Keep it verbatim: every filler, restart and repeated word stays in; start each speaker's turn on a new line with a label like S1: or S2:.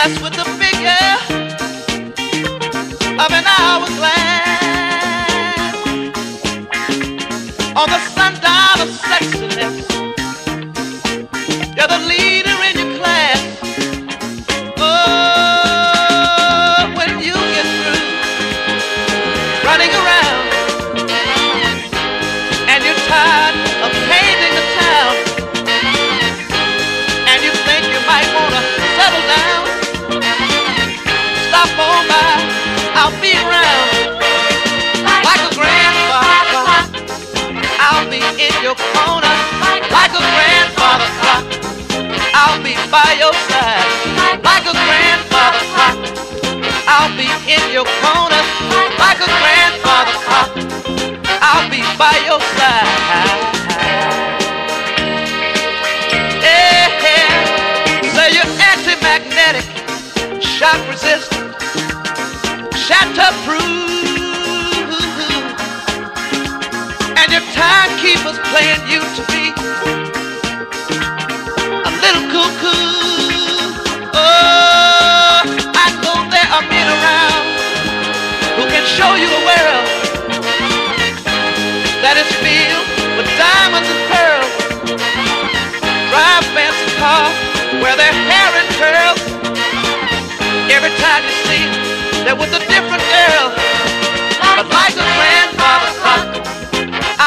S1: blessed with the figure of an hourglass on the sundial of sexiness. You're the leader in your class. Oh, when you get through running around and you're tired of painting the town and you think you might want to settle down, stop on by, I'll be around like a grandfather clock. I'll be in your corner like a grandfather clock. I'll be by your side like a grandfather clock. I'll be in your corner like a grandfather clock. I'll be by your side. Yeah, yeah. Say you're anti-magnetic, shock resistant, shatterproof, and your timekeeper's playing you to be a little cuckoo. Oh, I know there are men around who can show you the world that is filled with diamonds and pearls. Drive fancy cars, wear their hair in curls. Every time you see they're with the